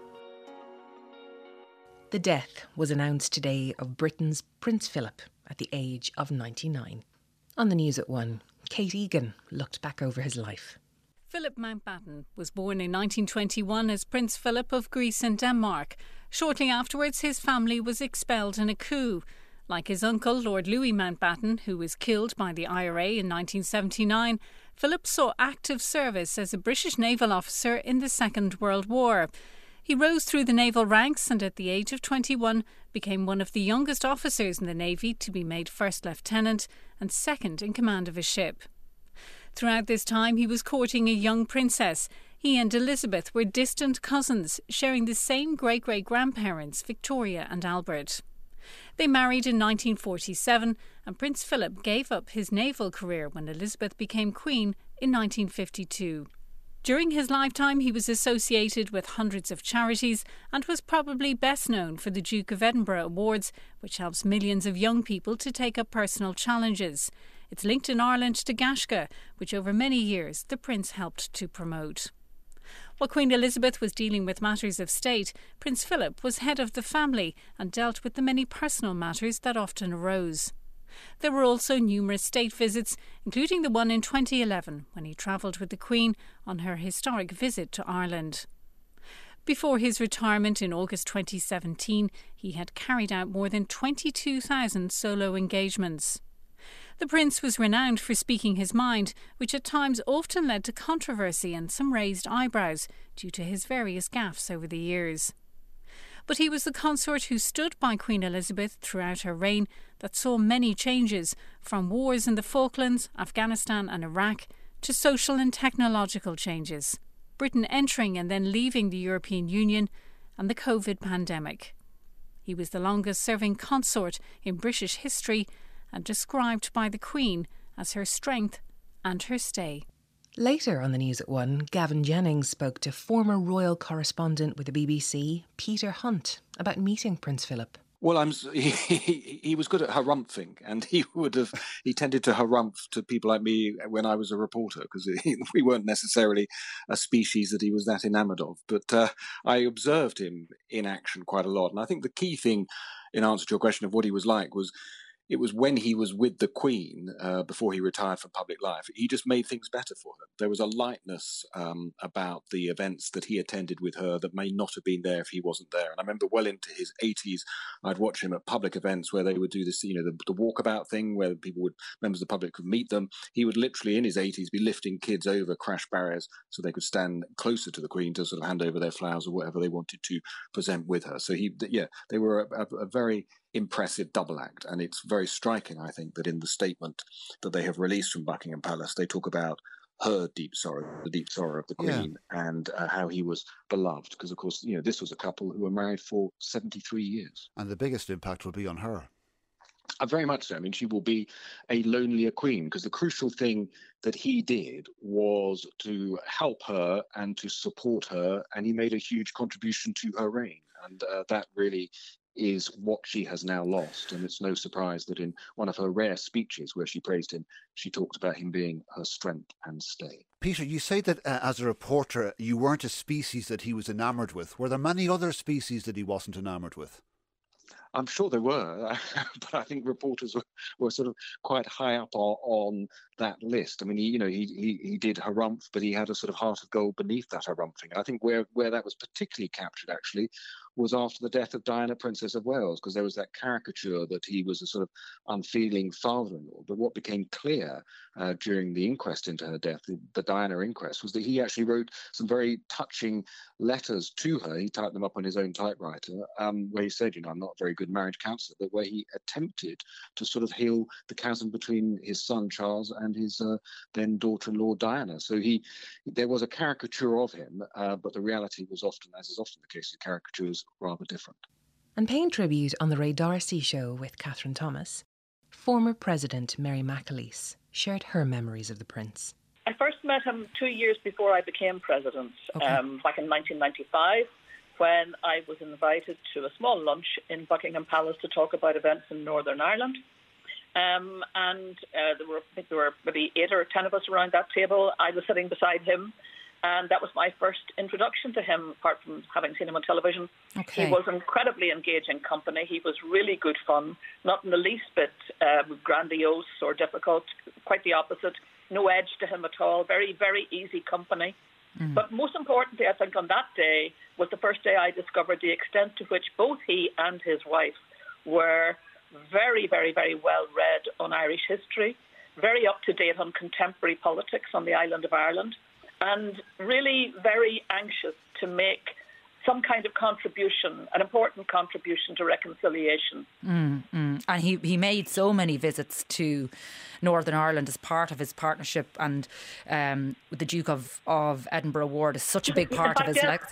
The death was announced today of Britain's Prince Philip at the age of ninety-nine. On the news at one, Kate Egan looked back over his life. Philip Mountbatten was born in nineteen twenty-one as Prince Philip of Greece and Denmark. Shortly afterwards, his family was expelled in a coup. Like his uncle, Lord Louis Mountbatten, who was killed by the I R A in nineteen seventy-nine, Philip saw active service as a British naval officer in the Second World War. He rose through the naval ranks and at the age of twenty-one became one of the youngest officers in the Navy to be made first lieutenant and second in command of a ship. Throughout this time, he was courting a young princess. He and Elizabeth were distant cousins, sharing the same great-great-grandparents, Victoria and Albert. They married in nineteen forty-seven, and Prince Philip gave up his naval career when Elizabeth became Queen in nineteen fifty-two. During his lifetime, he was associated with hundreds of charities and was probably best known for the Duke of Edinburgh Awards, which helps millions of young people to take up personal challenges. It's linked in Ireland to Gashga, which over many years the Prince helped to promote. While Queen Elizabeth was dealing with matters of state, Prince Philip was head of the family and dealt with the many personal matters that often arose. There were also numerous state visits, including the one in twenty eleven when he travelled with the Queen on her historic visit to Ireland. Before his retirement in August twenty seventeen, he had carried out more than twenty-two thousand solo engagements. The Prince was renowned for speaking his mind, which at times often led to controversy and some raised eyebrows due to his various gaffes over the years. But he was the consort who stood by Queen Elizabeth throughout her reign that saw many changes, from wars in the Falklands, Afghanistan and Iraq, to social and technological changes, Britain entering and then leaving the European Union, and the COVID pandemic. He was the longest-serving consort in British history and described by the Queen as her strength and her stay. Later on the news at one, Gavin Jennings spoke to former royal correspondent with the B B C, Peter Hunt, about meeting Prince Philip. Well, I'm, he, he, he was good at harumphing, and he would have he tended to harumph to people like me when I was a reporter, because we weren't necessarily a species that he was that enamoured of. But uh, I observed him in action quite a lot, and I think the key thing, in answer to your question of what he was like, was it was when he was with the Queen, uh, before he retired from public life, he just made things better for her. There was a lightness um, about the events that he attended with her that may not have been there if he wasn't there. And I remember well into his eighties, I'd watch him at public events where they would do this, you know, the, the walkabout thing where people would, members of the public could meet them. He would literally, in his eighties, be lifting kids over crash barriers so they could stand closer to the Queen to sort of hand over their flowers or whatever they wanted to present with her. So he, yeah, they were a, a, a very impressive double act, and it's very striking, I think, that in the statement that they have released from Buckingham Palace, they talk about her deep sorrow, the deep sorrow of the Queen, yeah. and uh, how he was beloved, because of course, you know, this was a couple who were married for seventy-three years, and the biggest impact will be on her. Uh, very much so. I mean, she will be a lonelier queen, because the crucial thing that he did was to help her and to support her, and he made a huge contribution to her reign, and uh, that really is what she has now lost. And it's no surprise that in one of her rare speeches where she praised him, she talked about him being her strength and stay. Peter, you say that uh, as a reporter, you weren't a species that he was enamoured with. Were there many other species that he wasn't enamoured with? I'm sure there were, but I think reporters were, were sort of quite high up on, on that list. I mean, he, you know, he, he he did harumph, but he had a sort of heart of gold beneath that harumphing. I think where, where that was particularly captured, actually, was after the death of Diana, Princess of Wales, because there was that caricature that he was a sort of unfeeling father-in-law. But what became clear uh, during the inquest into her death, the, the Diana inquest, was that he actually wrote some very touching letters to her. He typed them up on his own typewriter, um, where he said, you know, I'm not a very good marriage counsellor, but where he attempted to sort of heal the chasm between his son Charles and his uh, then daughter-in-law Diana. So he, there was a caricature of him, uh, but the reality was often, as is often the case with caricatures, rather different. And paying tribute on the Ray D'Arcy show with Catherine Thomas, former President Mary McAleese shared her memories of the Prince. I first met him two years before I became president, okay. um, back in nineteen ninety-five, when I was invited to a small lunch in Buckingham Palace to talk about events in Northern Ireland. Um, and uh, there were, I think there were maybe eight or ten of us around that table. I was sitting beside him. And that was my first introduction to him, apart from having seen him on television. Okay. He was incredibly engaging company. He was really good fun, not in the least bit um, grandiose or difficult, quite the opposite. No edge to him at all. Very, very easy company. Mm. But most importantly, I think on that day was the first day I discovered the extent to which both he and his wife were very, very, very well read on Irish history, very up to date on contemporary politics on the island of Ireland, and really very anxious to make some kind of contribution, an important contribution to reconciliation. Mm, mm. And he, he made so many visits to Northern Ireland as part of his partnership, and um, with the Duke of, of Edinburgh Ward is such a big part fact, of his yes, legacy.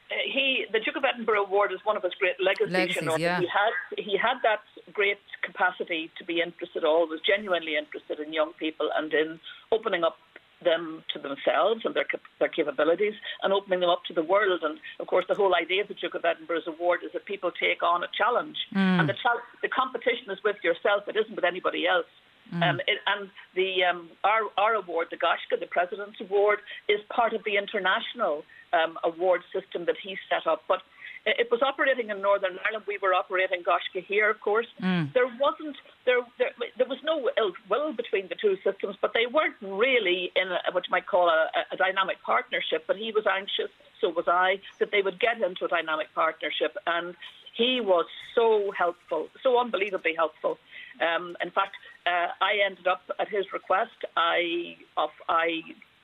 He, the Duke of Edinburgh Ward is one of his great legacies. legacies you know, yeah. He had he had that great capacity to be interested, always genuinely interested in young people and in opening up them to themselves and their their capabilities and opening them up to the world. And of course the whole idea of the Duke of Edinburgh's award is that people take on a challenge, mm. and the ch- the competition is with yourself, it isn't with anybody else. Mm. Um, it, and the um, our our award, the Gaisce, the President's Award, is part of the international um, award system that he set up. But it was operating in Northern Ireland. We were operating Gaisce here, of course. Mm. There wasn't there, there there was no ill will between the two systems, but they weren't really in a, what you might call a, a dynamic partnership. But he was anxious, so was I, that they would get into a dynamic partnership, and he was so helpful, so unbelievably helpful. Um, in fact, uh, I ended up at his request. I of, I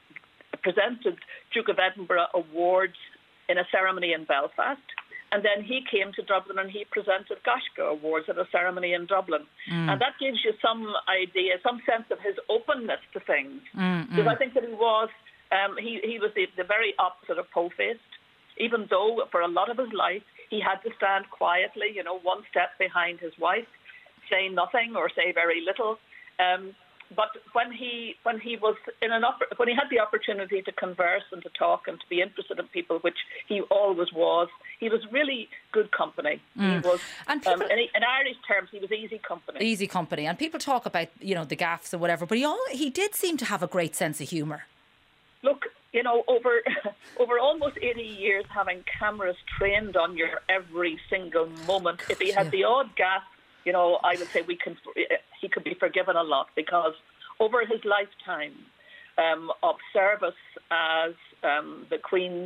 presented Duke of Edinburgh awards in a ceremony in Belfast. And then he came to Dublin and he presented Gaisce Awards at a ceremony in Dublin. Mm. And that gives you some idea, some sense of his openness to things. Mm, because mm. I think that he was, um, he, he was the, the very opposite of po-faced, even though for a lot of his life he had to stand quietly, you know, one step behind his wife, say nothing or say very little. Um, But when he when he was in an oppor- when he had the opportunity to converse and to talk and to be interested in people, which he always was, he was really good company. Mm. He was, and people, um, in, in Irish terms, he was easy company. Easy company, and people talk about you know the gaffes or whatever, but he all, he did seem to have a great sense of humour. Look, you know, over over almost eighty years, having cameras trained on your every single moment, if he had yeah. the odd gaffe, you know, I would say we can. He could be forgiven a lot, because over his lifetime um, of service as um, the Queen's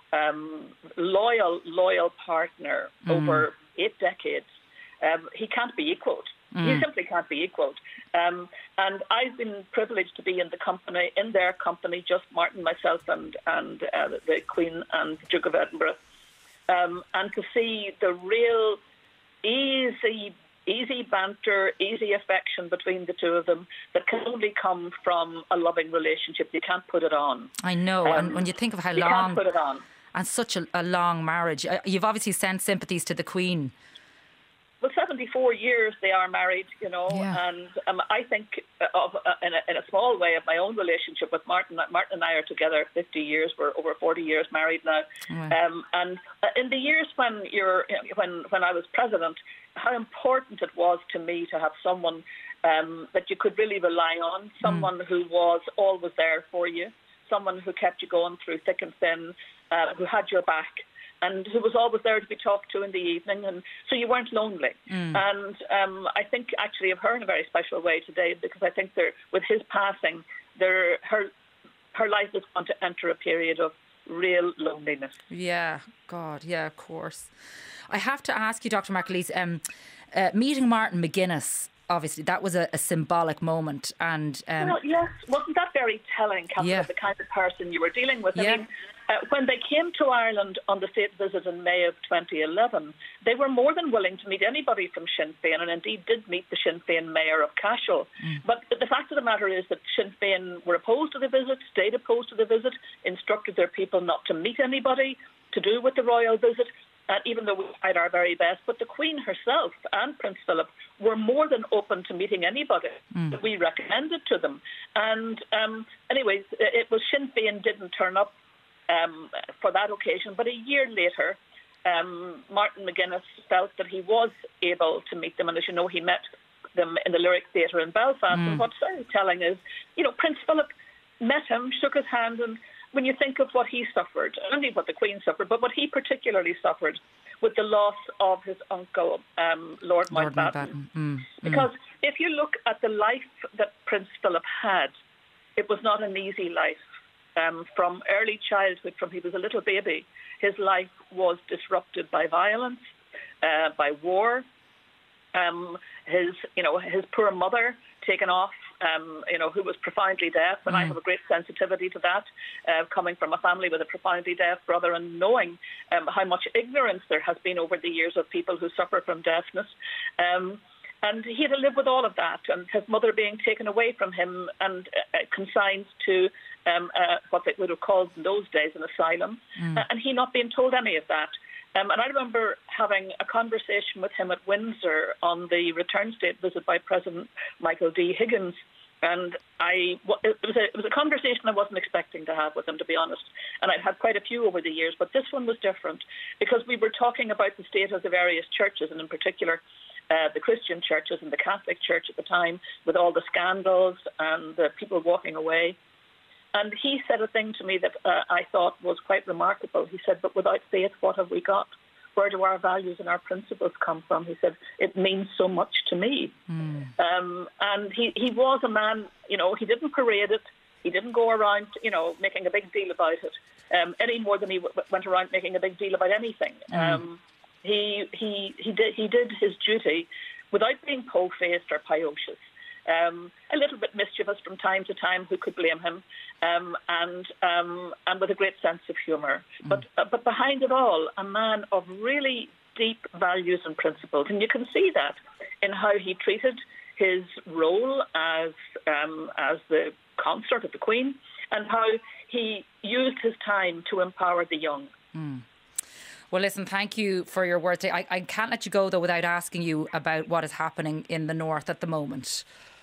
um, loyal, loyal partner mm. over eight decades, um, he can't be equalled. Mm. He simply can't be equalled. Um, and I've been privileged to be in the company, in their company, just Martin, myself, and and uh, the Queen and the Duke of Edinburgh, um, and to see the real easy. Easy banter, easy affection between the two of them that can only come from a loving relationship. You can't put it on. I know, um, and when you think of how you long... You can't put it on. And such a, a long marriage. You've obviously sent sympathies to the Queen. well, seventy-four years they are married, you know, Yeah. and um, I think of uh, in, a, in a small way of my own relationship with Martin. Martin and I are together fifty years. We're over forty years married now. Right. Um, and uh, in the years when you're, when when I was president, how important it was to me to have someone um, that you could really rely on, someone mm. who was always there for you, someone who kept you going through thick and thin, uh, who had your back, and who was always there to be talked to in the evening, and so you weren't lonely. Mm. And um, I think actually of her in a very special way today, because I think there, with his passing, there her her life is going to enter a period of real loneliness. Yeah, God, yeah, of course. I have to ask you, Doctor McAleese, um, uh, meeting Martin McGuinness, obviously, that was a, a symbolic moment. And um, well, yes, wasn't that very telling, Catherine, yeah. of the kind of person you were dealing with? Yeah. I mean, uh, when they came to Ireland on the state visit in May of twenty eleven, they were more than willing to meet anybody from Sinn Féin, and indeed did meet the Sinn Féin mayor of Cashel. Mm. But the fact of the matter is that Sinn Féin were opposed to the visit, stayed opposed to the visit, instructed their people not to meet anybody to do with the royal visit. And even though we tried our very best, but the Queen herself and Prince Philip were more than open to meeting anybody mm. that we recommended to them. And um, anyways, it was Sinn Féin didn't turn up um, for that occasion, but a year later, um, Martin McGuinness felt that he was able to meet them. And as you know, he met them in the Lyric Theatre in Belfast. Mm. And what's very telling is, you know, Prince Philip met him, shook his hand, and when you think of what he suffered, not only what the Queen suffered, but what he particularly suffered with the loss of his uncle, um, Lord, Lord Mountbatten. Mountbatten. Mm, because mm. if you look at the life that Prince Philip had, it was not an easy life. Um, from early childhood, from he was a little baby, his life was disrupted by violence, uh, by war. Um, his, you know, his poor mother taken off, um, you know, who was profoundly deaf, and mm. I have a great sensitivity to that, uh, coming from a family with a profoundly deaf brother and knowing um, how much ignorance there has been over the years of people who suffer from deafness. Um, and he had to live with all of that, and his mother being taken away from him and uh, consigned to um, uh, what they would have called in those days an asylum, mm. uh, and he not being told any of that. Um, and I remember having a conversation with him at Windsor on the return state visit by President Michael D. Higgins. And I, it was, a, it was a conversation I wasn't expecting to have with him, to be honest. And I've had quite a few over the years, but this one was different because we were talking about the state of the various churches, and in particular uh, the Christian churches and the Catholic Church at the time, with all the scandals and the people walking away. And he said a thing to me that uh, I thought was quite remarkable. He said, but without faith, what have we got? Where do our values and our principles come from? He said, it means so much to me. Mm. Um, and he, he was a man, you know, he didn't parade it. He didn't go around, you know, making a big deal about it, um, any more than he w- went around making a big deal about anything. Mm. Um, he, he, he, did, he did his duty without being po-faced or piocious. Um, a little bit mischievous from time to time, who could blame him, um, and um, and with a great sense of humour. Mm. But uh, but behind it all, a man of really deep values and principles, and you can see that in how he treated his role as um, as the consort of the Queen, and how he used his time to empower the young. Mm. Well, listen, thank you for your words. I, I can't let you go, though, without asking you about what is happening in the north at the moment.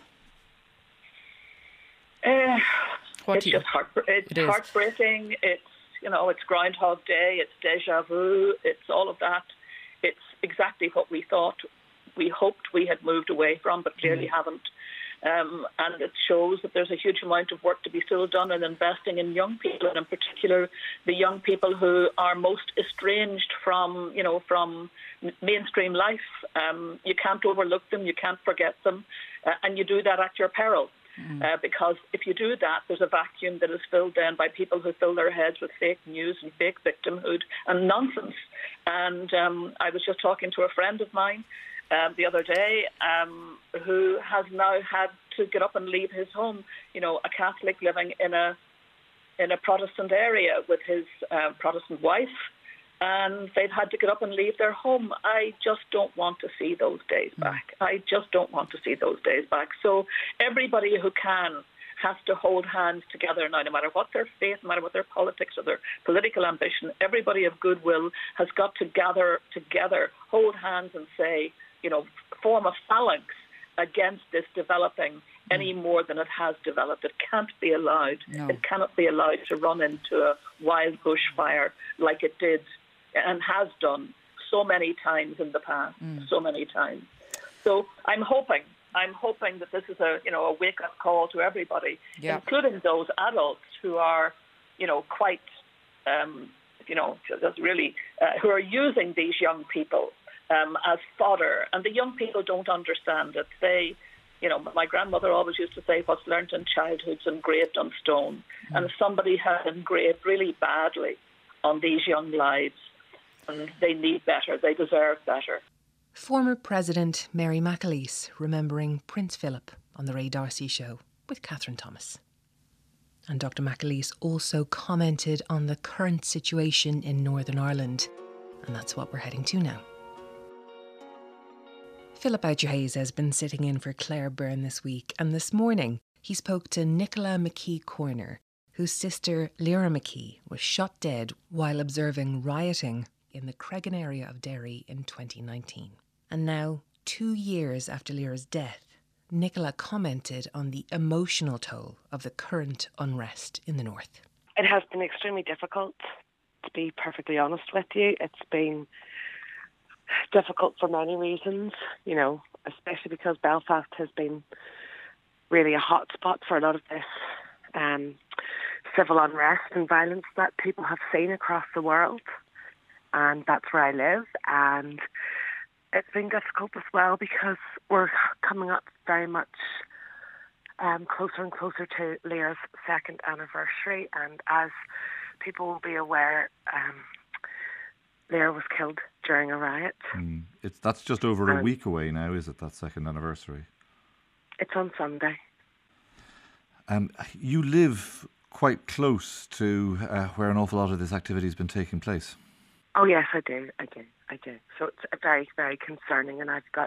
Uh, it's you, just heartbre- it's it heartbreaking. It's, you know, it's Groundhog Day. It's déjà vu. It's all of that. It's exactly what we thought, we hoped we had moved away from, but clearly mm. haven't. Um, and it shows that there's a huge amount of work to be still done in investing in young people, and in particular the young people who are most estranged from, you know, from mainstream life. Um, you can't overlook them, you can't forget them, uh, and you do that at your peril. Mm. Uh, because if you do that, there's a vacuum that is filled then by people who fill their heads with fake news and fake victimhood and nonsense. And um, I was just talking to a friend of mine um, the other day um, who has now had to get up and leave his home. You know, a Catholic living in a in a Protestant area with his uh, Protestant wife, and they've had to get up and leave their home. I just don't want to see those days back. I just don't want to see those days back. So everybody who can has to hold hands together now, no matter what their faith, no matter what their politics or their political ambition. Everybody of goodwill has got to gather together, hold hands and say, you know, form a phalanx against this developing any more than it has developed. It can't be allowed. No. It cannot be allowed to run into a wild bushfire like it did and has done so many times in the past, mm. so many times. So I'm hoping, I'm hoping that this is a, you know, a wake-up call to everybody, yeah. including those adults who are, you know, quite, um, you know, just really, uh, who are using these young people um, as fodder. And the young people don't understand it. They, you know, my grandmother always used to say, what's learnt in childhood's engraved on stone. Mm. And somebody has engraved really badly on these young lives. And they need better. They deserve better. Former President Mary McAleese remembering Prince Philip on the Ray D'Arcy Show with Catherine Thomas. And Doctor McAleese also commented on the current situation in Northern Ireland. And that's what we're heading to now. Philip Boucher-Hayes has been sitting in for Claire Byrne this week, and this morning he spoke to Nicola McKee Corner, whose sister Lyra McKee was shot dead while observing rioting in the Cregan area of Derry in twenty nineteen. And now, two years after Lyra's death, Nicola commented on the emotional toll of the current unrest in the north. It has been extremely difficult, to be perfectly honest with you. It's been difficult for many reasons, you know, especially because Belfast has been really a hot spot for a lot of this um, civil unrest and violence that people have seen across the world. And that's where I live. And it's been difficult as well because we're coming up very much um, closer and closer to Lyra's second anniversary. And as people will be aware, um, Lyra was killed during a riot. Mm. It's that's just over and a week away now, is it, that second anniversary? It's on Sunday. Um, you live quite close to uh, where an awful lot of this activity has been taking place. Oh, yes, I do. I do. I do. So it's very, very concerning. And I've got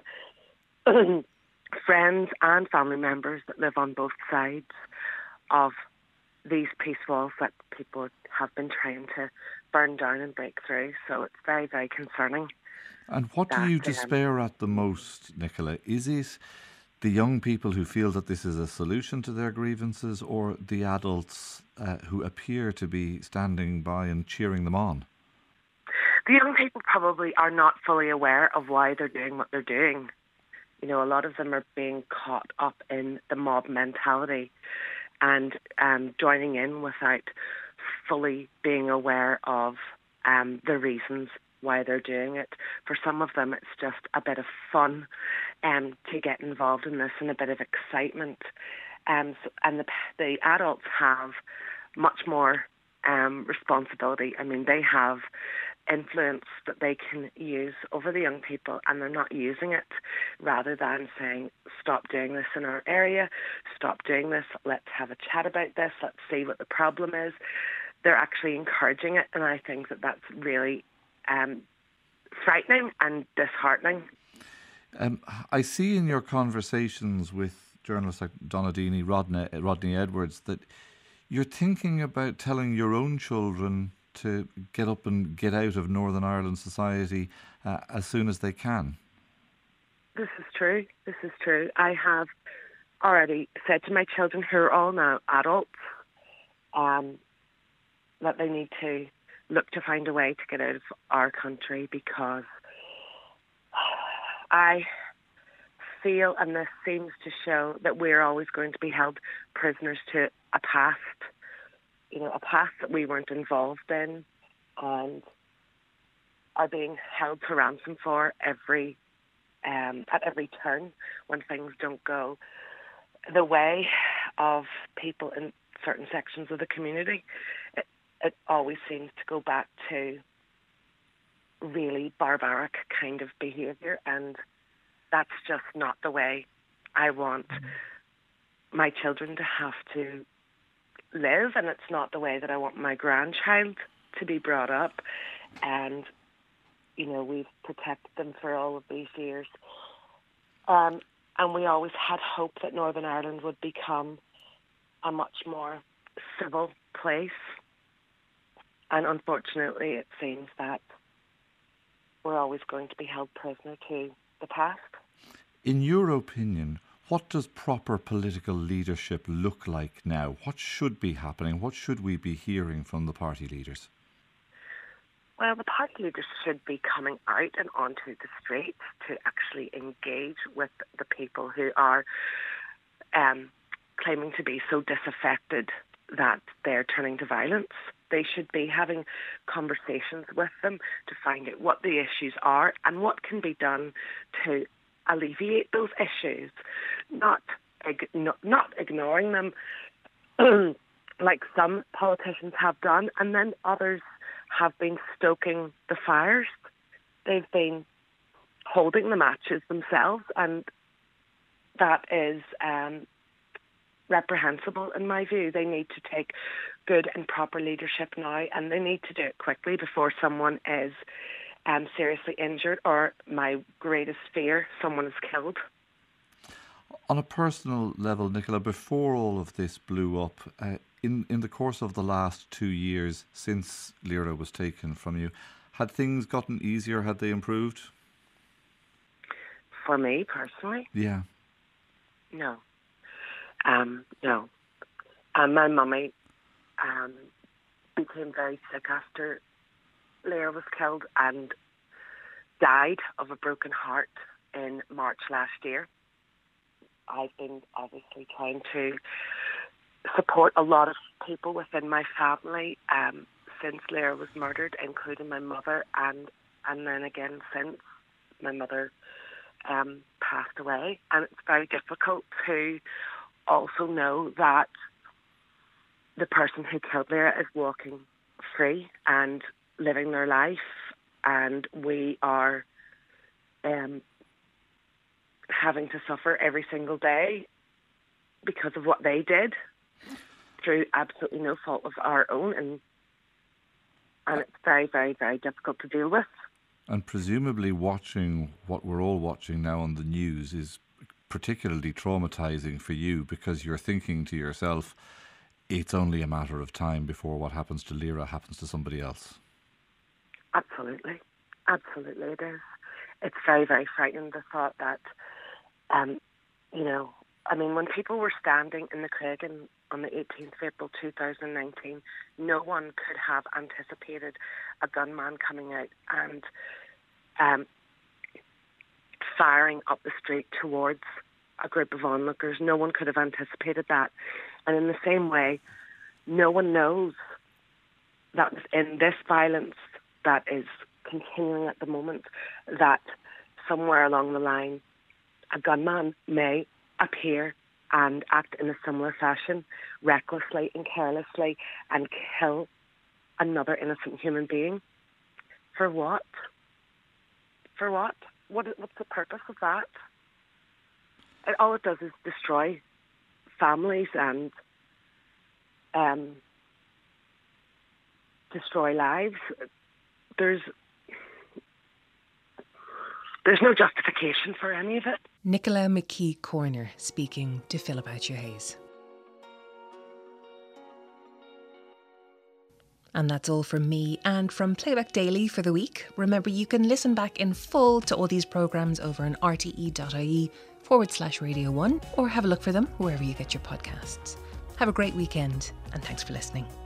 friends and family members that live on both sides of these peace walls that people have been trying to burn down and break through. So it's very, very concerning. And what do you despair at the most, Nicola? Is it the young people who feel that this is a solution to their grievances, or the adults uh, who appear to be standing by and cheering them on? The young people probably are not fully aware of why they're doing what they're doing. You know, a lot of them are being caught up in the mob mentality and um, joining in without fully being aware of um, the reasons why they're doing it. For some of them, it's just a bit of fun um, to get involved in this and a bit of excitement. Um, so, and the, the adults have much more um, responsibility. I mean, they have influence that they can use over the young people, and they're not using it, rather than saying, stop doing this in our area, stop doing this, let's have a chat about this, let's see what the problem is. They're actually encouraging it, and I think that that's really um, frightening and disheartening. Um, I see in your conversations with journalists like Donna Deeney, Rodney, Rodney Edwards, that you're thinking about telling your own children to get up and get out of Northern Ireland society uh, as soon as they can. This is true. This is true. I have already said to my children, who are all now adults, um, that they need to look to find a way to get out of our country, because I feel, and this seems to show, that we're always going to be held prisoners to a past, you know, a past that we weren't involved in, and are being held to ransom for every um, at every turn when things don't go the way of people in certain sections of the community. It, it always seems to go back to really barbaric kind of behaviour, and that's just not the way I want mm-hmm. my children to have to live, and it's not the way that I want my grandchild to be brought up. And you know, we've protected them for all of these years, um, and we always had hope that Northern Ireland would become a much more civil place, and unfortunately it seems that we're always going to be held prisoner to the past. In your opinion, what does proper political leadership look like now? What should be happening? What should we be hearing from the party leaders? Well, the party leaders should be coming out and onto the streets to actually engage with the people who are um, claiming to be so disaffected that they're turning to violence. They should be having conversations with them to find out what the issues are and what can be done to alleviate those issues, not not, not ignoring them like some politicians have done, and then others have been stoking the fires. They've been holding the matches themselves, and that is um, reprehensible in my view. They need to take good and proper leadership now, and they need to do it quickly before someone is um, seriously injured, or my greatest fear, someone is killed. On a personal level, Nicola, before all of this blew up, uh, in, in the course of the last two years since Lyra was taken from you, had things gotten easier? Had they improved? For me, personally? Yeah. No. Um, no. Um, my mummy um, became very sick after Lyra was killed and died of a broken heart in March last year. I've been obviously trying to support a lot of people within my family um, since Lyra was murdered, including my mother, and and then again since my mother um, passed away. And it's very difficult to also know that the person who killed Lyra is walking free and living their life, and we are um, having to suffer every single day because of what they did through absolutely no fault of our own, and and it's very, very, very difficult to deal with. And presumably watching what we're all watching now on the news is particularly traumatising for you, because you're thinking to yourself, it's only a matter of time before what happens to Lyra happens to somebody else. Absolutely. Absolutely it is. It's very, very frightening, the thought that, um, you know, I mean, when people were standing in the Craigan on the eighteenth of April two thousand nineteen, no one could have anticipated a gunman coming out and um, firing up the street towards a group of onlookers. No one could have anticipated that. And in the same way, no one knows that in this violence that is continuing at the moment, that somewhere along the line, a gunman may appear and act in a similar fashion, recklessly and carelessly, and kill another innocent human being. For what? For what? What? What's the purpose of that? It, all it does is destroy families and um, destroy lives. There's There's no justification for any of it. Nicola McKee Corner speaking to Philip Boucher-Hayes. And that's all from me and from Playback Daily for the week. Remember, you can listen back in full to all these programmes over on rte.ie forward slash Radio one, or have a look for them wherever you get your podcasts. Have a great weekend, and thanks for listening.